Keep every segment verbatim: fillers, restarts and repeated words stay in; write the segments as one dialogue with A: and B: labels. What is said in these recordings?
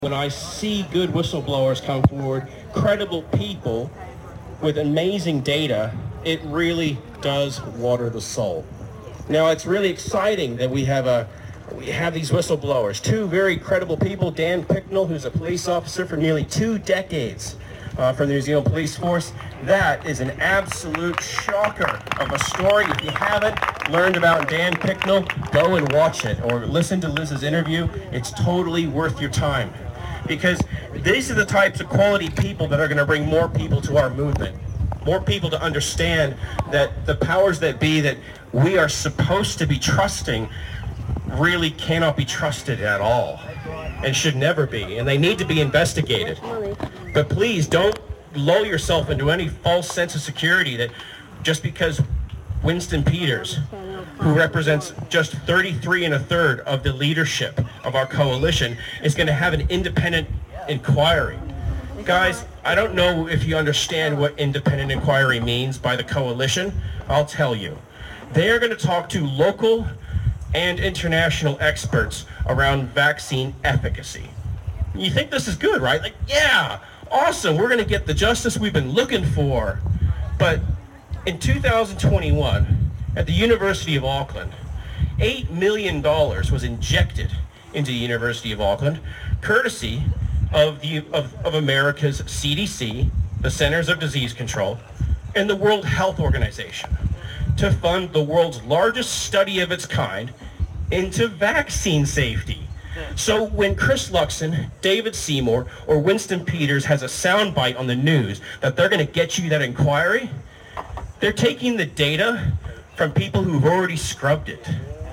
A: When I see good whistleblowers come forward, credible people with amazing data, it really does water the soul. Now, it's really exciting that we have a we have these whistleblowers, two very credible people. Dan Picknell, who's a police officer for nearly two decades uh, for the New Zealand Police Force. That is an absolute shocker of a story. If you haven't learned about Dan Picknell, go and watch it or listen to Liz's interview. It's totally worth your time, because these are the types of quality people that are going to bring more people to our movement, more people to understand that the powers that be that we are supposed to be trusting really cannot be trusted at all and should never be, and they need to be investigated. But please don't lull yourself into any false sense of security that just because Winston Peters, who represents just thirty-three and a third of the leadership of our coalition, is going to have an independent inquiry. Guys, I don't know if you understand what independent inquiry means by the coalition. I'll tell you. They are going to talk to local and international experts around vaccine efficacy. You think this is good, right? Like, yeah, awesome. We're going to get the justice we've been looking for. But in two thousand twenty-one, at the University of Auckland, eight million dollars was injected into the University of Auckland, courtesy of, the, of, of America's C D C, the Centers of Disease Control, and the World Health Organization, to fund the world's largest study of its kind into vaccine safety. So when Chris Luxon, David Seymour, or Winston Peters has a soundbite on the news that they're going to get you that inquiry, they're taking the data from people who've already scrubbed it.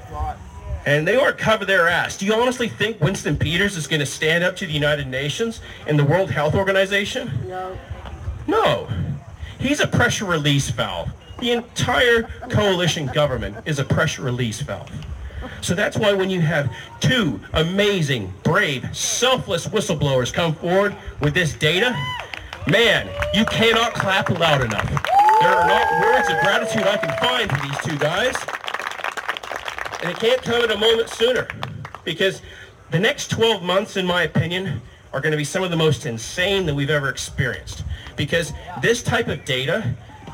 A: And they aren't cover their ass. Do you honestly think Winston Peters is going to stand up to the United Nations and the World Health Organization?
B: No.
A: No. He's a pressure release valve. The entire coalition government is a pressure release valve. So that's why when you have two amazing, brave, selfless whistleblowers come forward with this data, man, you cannot clap loud enough. There are not words of gratitude I can find for these two guys. And it can't come at a moment sooner, because the next twelve months, in my opinion, are going to be some of the most insane that we've ever experienced. Because this type of data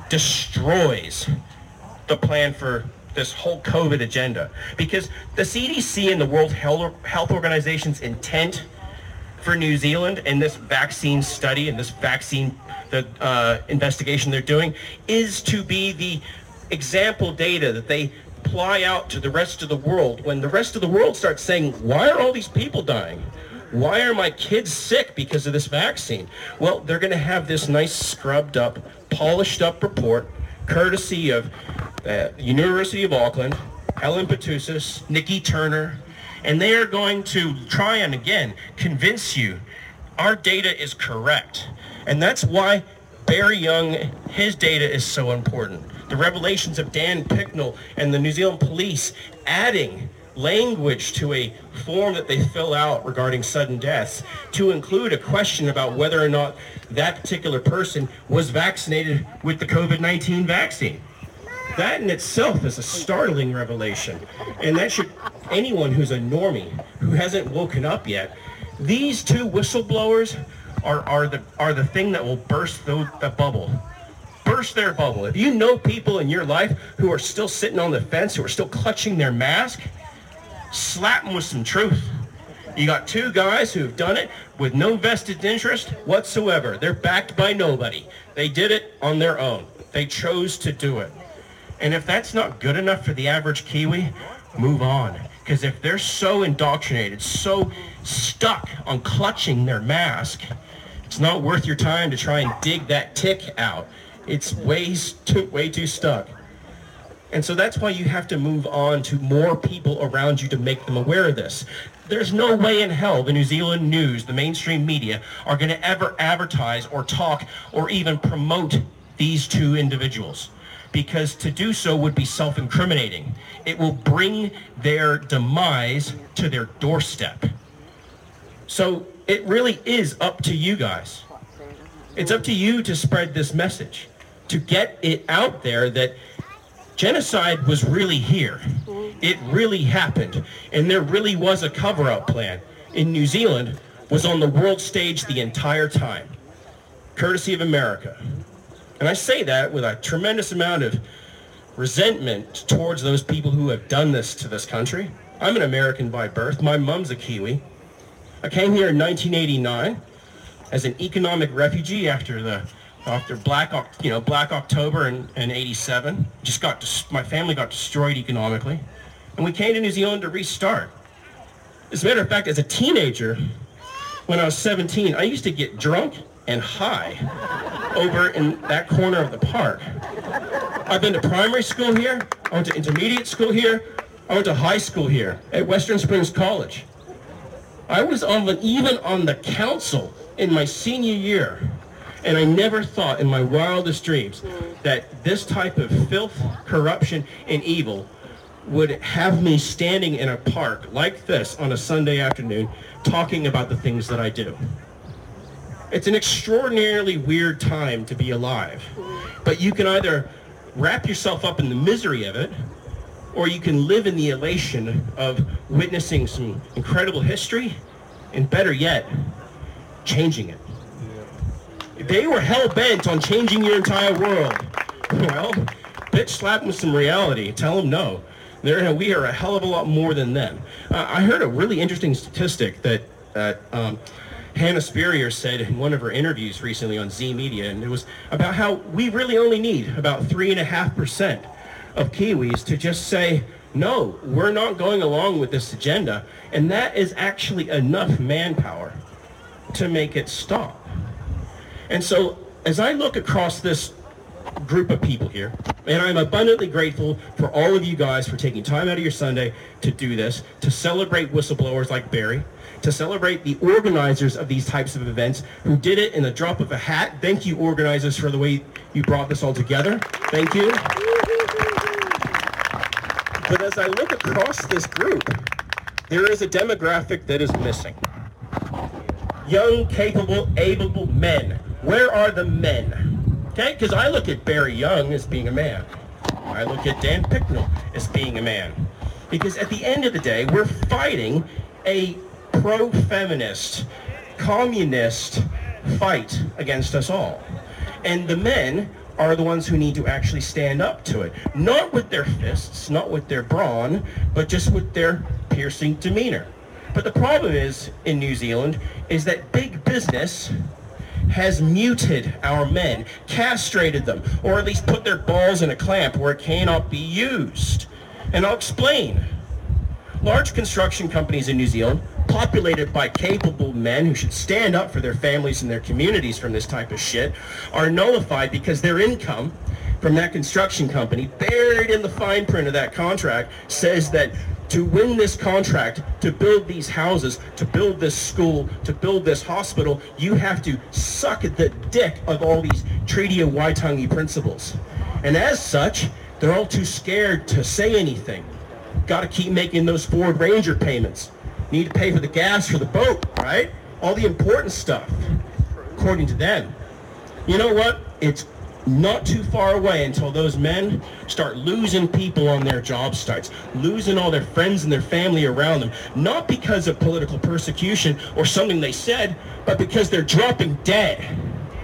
A: destroys the plan for this whole COVID agenda. Because the C D C and the World Health Organization's intent for New Zealand and this vaccine study and this vaccine the uh, investigation they're doing is to be the example data that they apply out to the rest of the world. When the rest of the world starts saying, why are all these people dying? Why are my kids sick because of this vaccine? Well, they're going to have this nice scrubbed up, polished up report, courtesy of uh, University of Auckland, Helen Petousis, Nikki Turner, and they are going to try and, again, convince you our data is correct. And that's why Barry Young, his data is so important. The revelations of Dan Picknell and the New Zealand Police adding language to a form that they fill out regarding sudden deaths to include a question about whether or not that particular person was vaccinated with the COVID nineteen vaccine. That in itself is a startling revelation, and that should, anyone who's a normie, who hasn't woken up yet, these two whistleblowers are, are, the, are the thing that will burst the, the bubble. Burst their bubble. If you know people in your life who are still sitting on the fence, who are still clutching their mask, slap them with some truth. You got two guys who have done it with no vested interest whatsoever. They're backed by nobody. They did it on their own. They chose to do it. And if that's not good enough for the average Kiwi, move on. Because if they're so indoctrinated, so stuck on clutching their mask, it's not worth your time to try and dig that tick out. It's way too, way too stuck. And so that's why you have to move on to more people around you to make them aware of this. There's no way in hell the New Zealand news, the mainstream media, are going to ever advertise or talk or even promote these two individuals, because to do so would be self-incriminating. It will bring their demise to their doorstep. So it really is up to you guys. It's up to you to spread this message, to get it out there that genocide was really here. It really happened. And there really was a cover-up plan in New Zealand was on the world stage the entire time, courtesy of America. And I say that with a tremendous amount of resentment towards those people who have done this to this country. I'm an American by birth. My mom's a Kiwi. I came here in nineteen eighty-nine as an economic refugee after the after Black you know Black October in, in eighty-seven. Just got my family got destroyed economically, and we came to New Zealand to restart. As a matter of fact, as a teenager, when I was seventeen, I used to get drunk and high over in that corner of the park. I've been to primary school here. I went to intermediate school here. I went to high school here at Western Springs College. I was on the, even on the council in my senior year, and I never thought in my wildest dreams that this type of filth, corruption, and evil would have me standing in a park like this on a Sunday afternoon talking about the things that I do. It's an extraordinarily weird time to be alive, but you can either wrap yourself up in the misery of it, or you can live in the elation of witnessing some incredible history, and better yet, changing it. Yeah. They were hell-bent on changing your entire world. Well, bitch slap them with some reality. Tell them no. They're, we are a hell of a lot more than them. Uh, I heard a really interesting statistic that, that um, Hannah Spurrier said in one of her interviews recently on Z Media, and it was about how we really only need about three and a half percent of Kiwis to just say, no, we're not going along with this agenda, and that is actually enough manpower to make it stop. And so as I look across this group of people here, and I'm abundantly grateful for all of you guys for taking time out of your Sunday to do this, to celebrate whistleblowers like Barry, to celebrate the organizers of these types of events who did it in the drop of a hat. Thank you, organizers, for the way you brought this all together. Thank you. But as I look across this group, there is a demographic that is missing. Young, capable, able men. Where are the men? Okay, because I look at Barry Young as being a man. I look at Dan Picknell as being a man. Because at the end of the day, we're fighting a pro-feminist, communist fight against us all. And the men are the ones who need to actually stand up to it. Not with their fists, not with their brawn, but just with their piercing demeanor. But the problem is, in New Zealand, is that big business has muted our men, castrated them, or at least put their balls in a clamp where it cannot be used. And I'll explain. Large construction companies in New Zealand, populated by capable men who should stand up for their families and their communities from this type of shit, are nullified because their income from that construction company, buried in the fine print of that contract, says that to win this contract, to build these houses, to build this school, to build this hospital, you have to suck at the dick of all these Treaty of Waitangi principles. And as such, they're all too scared to say anything. Got to keep making those Ford Ranger payments. Need to pay for the gas for the boat, right? All the important stuff, according to them. You know what? It's not too far away until those men start losing people on their job sites, losing all their friends and their family around them, not because of political persecution or something they said, but because they're dropping dead.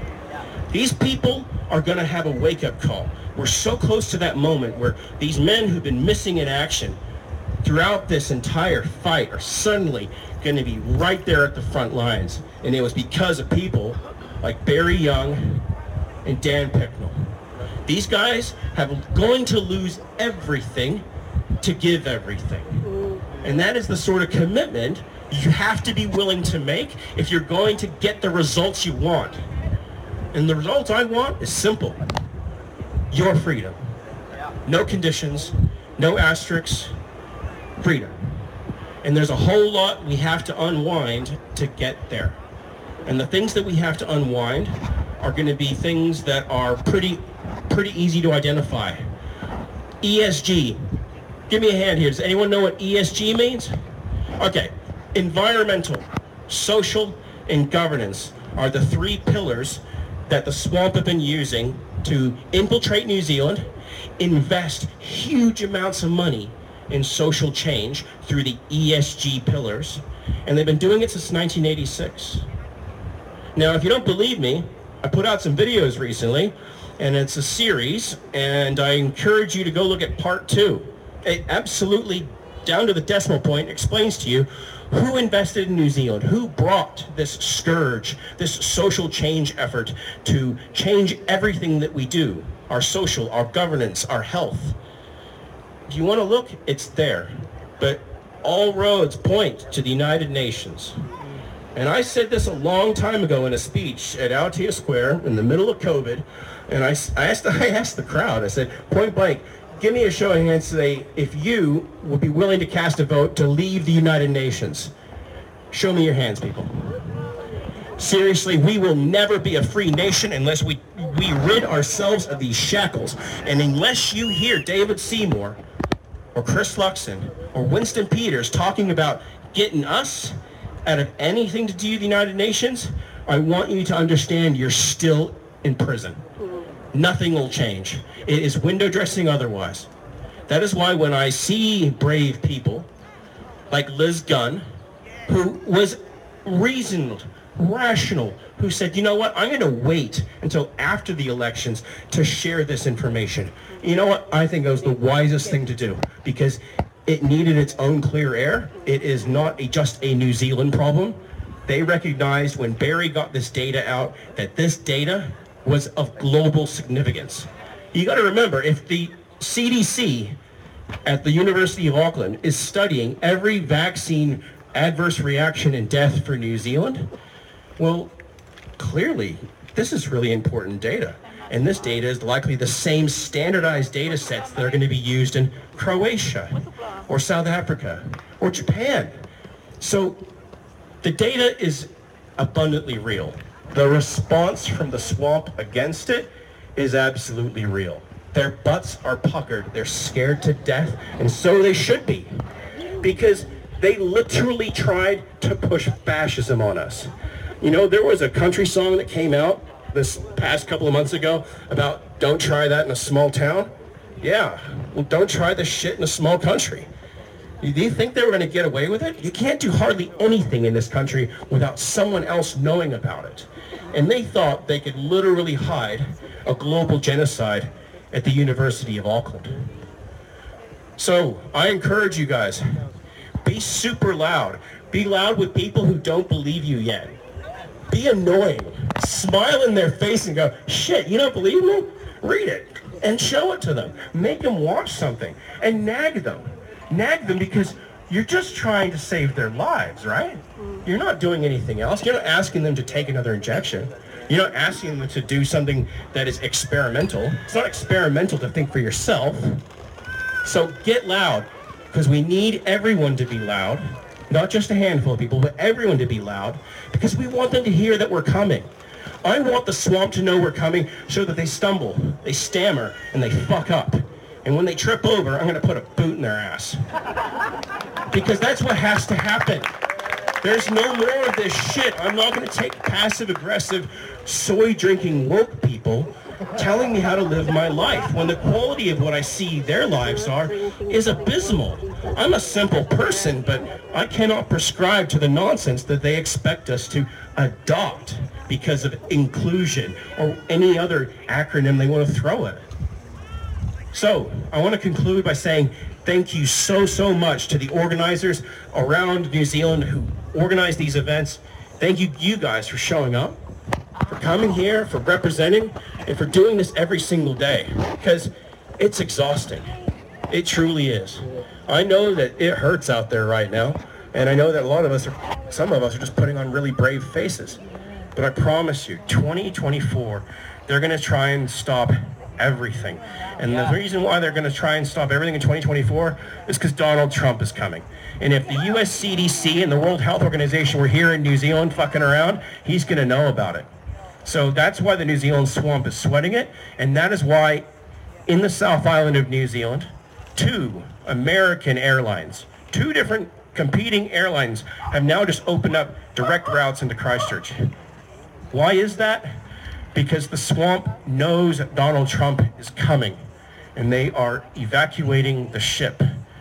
A: These people are going to have a wake-up call. We're so close to that moment where these men who've been missing in action throughout this entire fight are suddenly going to be right there at the front lines. And it was because of people like Barry Young and Dan Picknell. These guys have going to lose everything to give everything. And that is the sort of commitment you have to be willing to make if you're going to get the results you want. And the results I want is simple. Your freedom. No conditions, no asterisks, freedom. And there's a whole lot we have to unwind to get there. And the things that we have to unwind are going to be things that are pretty pretty easy to identify. E S G. Give me a hand here. Does anyone know what E S G means? Okay. Environmental, social, and governance are the three pillars that the swamp have been using to infiltrate New Zealand, invest huge amounts of money in social change through the E S G pillars, And they've been doing it since nineteen eighty-six. Now, if you don't believe me, I put out some videos recently, and it's a series, and I encourage you to go look at part two. It absolutely, down to the decimal point, explains to you who invested in New Zealand, who brought this scourge, this social change effort to change everything that we do, our social, our governance, our health. Do you want to look? It's there. But all roads point to the United Nations. And I said this a long time ago in a speech at Aotea Square in the middle of COVID, and I, I, asked, I asked the crowd, I said, point blank, give me a show of hands today if you would be willing to cast a vote to leave the United Nations. Show me your hands, people. Seriously, we will never be a free nation unless we, we rid ourselves of these shackles. And unless you hear David Seymour or Chris Luxon or Winston Peters talking about getting us out of anything to do with the United Nations, I want you to understand you're still in prison. Nothing will change. It is window dressing otherwise. That is why when I see brave people like Liz Gunn, who was reasoned, rational, who said, you know what, I'm going to wait until after the elections to share this information. You know what, I think it was the wisest thing to do, because it needed its own clear air. It is not a, just a New Zealand problem. They recognized when Barry got this data out that this data was of global significance. You got to remember, if the C D C at the University of Auckland is studying every vaccine adverse reaction and death for New Zealand, well, clearly, this is really important data. And this data is likely the same standardized data sets that are going to be used in Croatia or South Africa or Japan. So the data is abundantly real. The response from the swamp against it is absolutely real. Their butts are puckered. They're scared to death, and so they should be, because they literally tried to push fascism on us. You know, there was a country song that came out this past couple of months ago about don't try that in a small town. Yeah, well, don't try this shit in a small country. Do you think they were going to get away with it? You can't do hardly anything in this country without someone else knowing about it. And they thought they could literally hide a global genocide at the University of Auckland. So I encourage you guys, be super loud. Be loud with people who don't believe you yet. Be annoying. Smile in their face and go, shit, you don't believe me? Read it and show it to them. Make them watch something and nag them. Nag them because you're just trying to save their lives, right? You're not doing anything else. You're not asking them to take another injection. You're not asking them to do something that is experimental. It's not experimental to think for yourself. So get loud, because we need everyone to be loud. Not just a handful of people, but everyone to be loud, because we want them to hear that we're coming. I want the swamp to know we're coming so that they stumble, they stammer, and they fuck up. And when they trip over, I'm going to put a boot in their ass. Because that's what has to happen. There's no more of this shit. I'm not going to take passive-aggressive, soy-drinking woke people telling me how to live my life when the quality of what I see their lives are is abysmal. I'm a simple person, but I cannot prescribe to the nonsense that they expect us to adopt because of inclusion or any other acronym they want to throw at it. So I want to conclude by saying thank you so, so much to the organizers around New Zealand who organized these events. Thank you, you guys, for showing up, for coming here, for representing, and for doing this every single day, because it's exhausting. It truly is. I know that it hurts out there right now, and I know that a lot of us are, some of us are just putting on really brave faces. But I promise you, twenty twenty-four, they're going to try and stop everything. And yeah. The reason why they're going to try and stop everything in twenty twenty-four is because Donald Trump is coming. And if the U S C D C and the World Health Organization were here in New Zealand fucking around, he's going to know about it. So that's why the New Zealand swamp is sweating it, and that is why in the South Island of New Zealand, two American airlines, two different competing airlines have now just opened up direct routes into Christchurch. Why is that? Because the swamp knows that Donald Trump is coming, and they are evacuating the ship.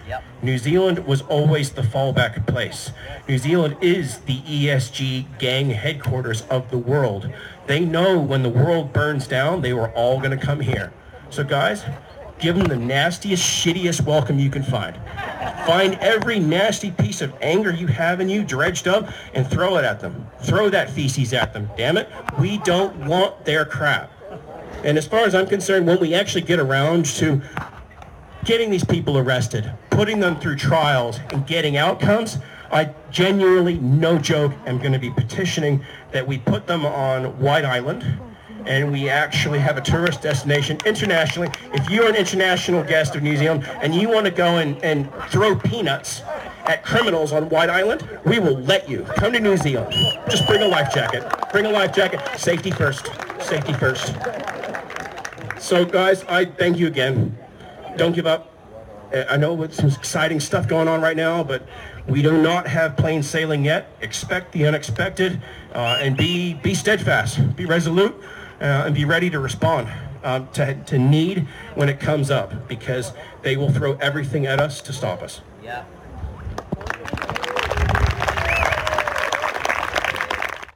B: Yep.
A: New Zealand was always the fallback place. New Zealand is the E S G gang headquarters of the world. They know when the world burns down, they were all going to come here. So guys, give them the nastiest, shittiest welcome you can find. Find every nasty piece of anger you have in you, dredged up, and throw it at them. Throw that feces at them. Damn it, we don't want their crap. And as far as I'm concerned, when we actually get around to getting these people arrested, putting them through trials, and getting outcomes, I genuinely, no joke, am going to be petitioning that we put them on White Island, and we actually have a tourist destination internationally. If you're an international guest of New Zealand and you want to go and, and throw peanuts at criminals on White Island, we will let you. Come to New Zealand. Just bring a life jacket. Bring a life jacket. Safety first. Safety first. So guys, I thank you again. Don't give up. I know with some exciting stuff going on right now, but we do not have plain sailing yet. Expect the unexpected, uh, and be be steadfast, be resolute, uh, and be ready to respond um, to, to need when it comes up, because they will throw everything at us to stop us.
B: Yeah.